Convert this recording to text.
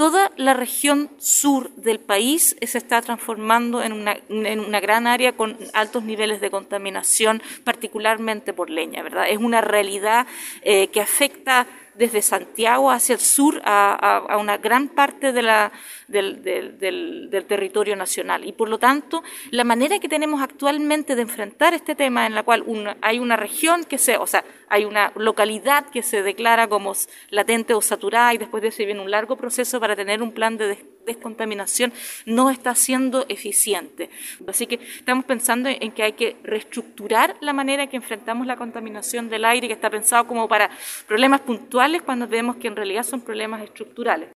toda la región sur del país se está transformando en una gran área con altos niveles de contaminación, particularmente por leña, ¿verdad? Es una realidad que afecta desde Santiago hacia el sur a una gran parte del territorio nacional. Y por lo tanto, la manera que tenemos actualmente de enfrentar este tema, en la cual hay una región hay una localidad que se declara como latente o saturada y después de eso viene un largo proceso para tener un plan de descontaminación, no está siendo eficiente. Así que estamos pensando en que hay que reestructurar la manera que enfrentamos la contaminación del aire, que está pensado como para problemas puntuales cuando vemos que en realidad son problemas estructurales.